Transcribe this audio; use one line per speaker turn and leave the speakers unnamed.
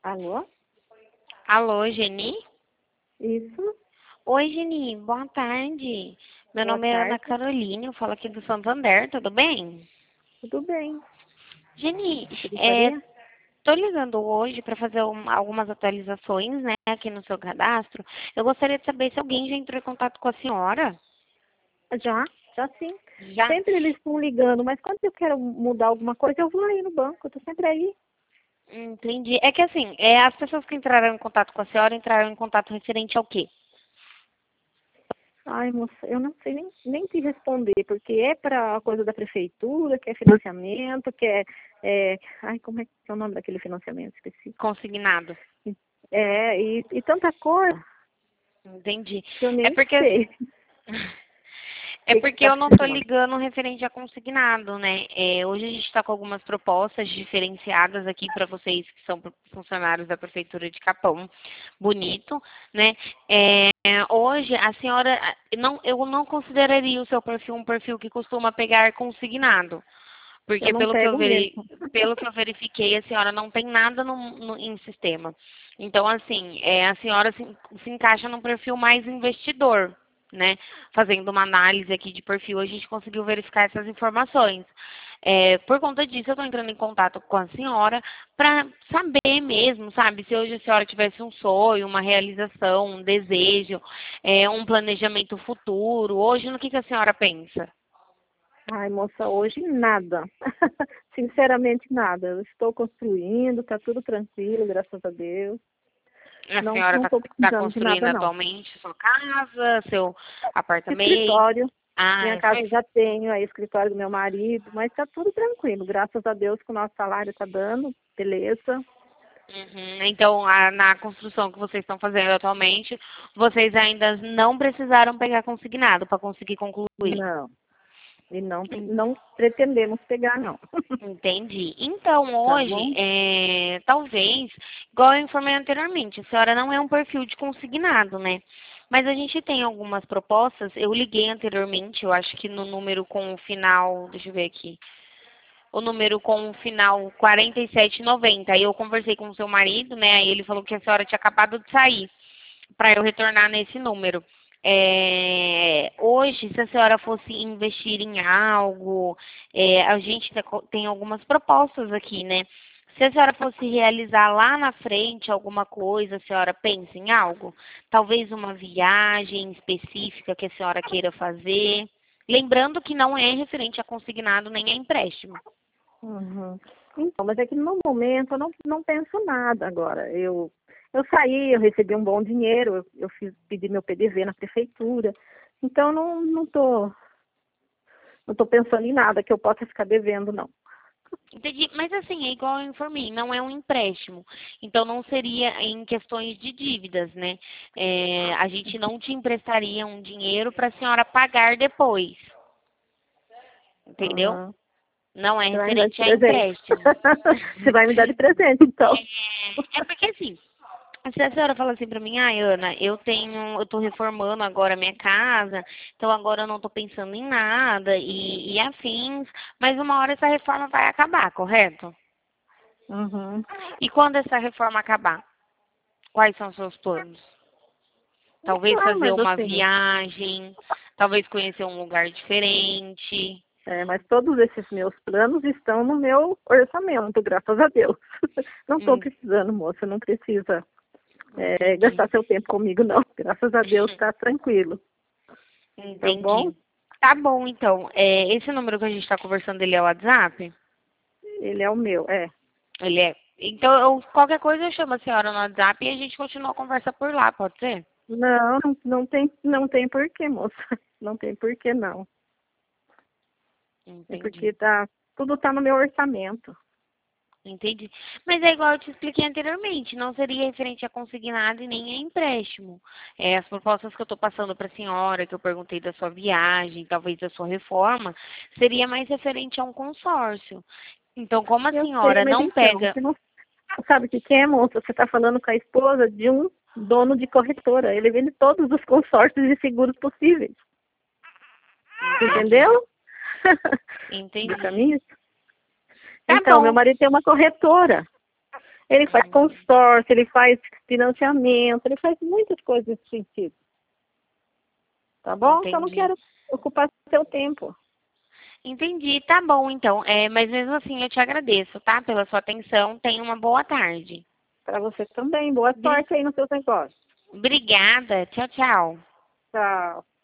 Alô?
Alô, Geni?
Isso,
Oi, Geni, boa tarde. Meu
boa
nome é Ana
tarde.
Carolina, eu falo aqui do Santander, tudo bem?
Tudo bem?
Geni,
O que gostaria?
tô ligando hoje para fazer algumas atualizações, né, aqui no seu cadastro. Eu gostaria de saber se alguém já entrou em contato com a senhora.
Já sim.
Já?
Sempre eles estão ligando, mas quando eu quero mudar alguma coisa, eu vou aí no banco, eu tô sempre aí.
Entendi. É que assim, as pessoas que entraram em contato com a senhora entraram em contato referente ao quê?
Ai, moça, eu não sei nem te responder, porque é para coisa da prefeitura, que é financiamento, ai, como é que é o nome daquele financiamento? Esqueci.
Consignado.
E tanta coisa
Entendi.
que eu
É
nem
porque
sei o
É
que
porque
está
eu não tô
precisando.
ligando referente a consignado, né? Hoje a gente está com algumas propostas diferenciadas aqui para vocês que são funcionários da Prefeitura de Capão. Bonito, né? Hoje a senhora, não, eu não consideraria o seu perfil um perfil que costuma pegar consignado.
Eu
Porque
não pego mesmo.
pelo que eu verifiquei, a senhora não tem nada em sistema. Então, assim, a senhora se encaixa num perfil mais investidor, né? Fazendo uma análise aqui de perfil, a gente conseguiu verificar essas informações. Por conta disso, eu estou entrando em contato com a senhora para saber mesmo, sabe? Se hoje a senhora tivesse um sonho, uma realização, um desejo, um planejamento futuro, hoje no que a senhora pensa?
Ai, moça, hoje nada. Sinceramente, nada. Eu estou construindo, está tudo tranquilo, graças a Deus.
A senhora
Não estou
está
precisando de
construindo
nada, não.
atualmente sua casa, seu apartamento?
Escritório, minha
Ah,
casa já tenho, aí escritório do meu marido, mas está tudo tranquilo, graças a Deus que o nosso salário está dando, beleza.
uhum. Então, na construção que vocês estão fazendo atualmente, vocês ainda não precisaram pegar consignado para conseguir concluir.
Não, e não pretendemos pegar, não.
Entendi. Então,
Tá
hoje,
bom?
talvez, igual eu informei anteriormente, a senhora não é um perfil de consignado, né? Mas a gente tem algumas propostas. Eu liguei anteriormente, eu acho que no número com o final, deixa eu ver aqui, o número com o final 4790. Aí eu conversei com o seu marido, né? Aí ele falou que a senhora tinha acabado de sair para eu retornar nesse número. Hoje, se a senhora fosse investir em algo, a gente tem algumas propostas aqui, né? Se a senhora fosse realizar lá na frente alguma coisa, a senhora pensa em algo? Talvez uma viagem específica que a senhora queira fazer. Lembrando que não é referente a consignado nem a empréstimo.
Uhum. Então, mas é que no momento eu não penso nada agora. Eu saí, eu recebi um bom dinheiro, pedi meu PDV na prefeitura. Então, não tô pensando em nada que eu possa ficar devendo, não.
Entendi. Mas assim, é igual eu informei, não é um empréstimo. Então não seria em questões de dívidas, né? A gente não te emprestaria um dinheiro para a senhora pagar depois, entendeu?
Uhum.
Não é
Você vai me dar de
referente a
presente.
empréstimo.
Você vai me dar de presente, então.
É porque assim, se a senhora fala assim pra mim, ai, Ana, eu tô reformando agora a minha casa, então agora eu não tô pensando em nada e afins, mas uma hora essa reforma vai acabar, correto?
Uhum.
E quando essa reforma acabar? Quais são os seus planos? Talvez
Ah,
fazer
mas
uma
assim,
viagem, talvez conhecer um lugar diferente.
mas todos esses meus planos estão no meu orçamento, graças a Deus. Não estou
Hum,
precisando, moça, não precisa
entendi,
gastar seu tempo comigo, não. Graças a Deus está tranquilo, tá bom?
entendi. Tá bom, então. Esse número que a gente está conversando, ele é o WhatsApp?
Ele é o meu, é.
Ele é. Então, qualquer coisa eu chamo a senhora no WhatsApp e a gente continua a conversa por lá, pode ser?
Não tem porquê, moça. Não tem porquê, não. É
Entendi.
porque tudo tá no meu orçamento.
Entendi. Mas é igual eu te expliquei anteriormente, não seria referente a consignado e nem a empréstimo. As propostas que eu estou passando para a senhora, que eu perguntei da sua viagem, talvez da sua reforma, seria mais referente a um consórcio. Então, como a
Eu sei,
senhora
mas
não
então,
pega.
você não sabe o que que é, moça? Você está falando com a esposa de um dono de corretora. Ele vende todos os consórcios de seguros possíveis.
Entendi.
Entendeu?
Entendi.
Explica isso?
Tá
Então, meu
bom.
marido tem uma corretora. Ele faz consórcio, ele faz financiamento, ele faz muitas coisas nesse sentido. Tá bom?
Entendi.
Só não quero ocupar seu tempo.
Entendi, tá bom então. Mas mesmo assim eu te agradeço, tá? Pela sua atenção. Tenha uma boa tarde.
Para você também. Boa sorte aí nos seus negócios.
Obrigada. Tchau, tchau.
Tchau.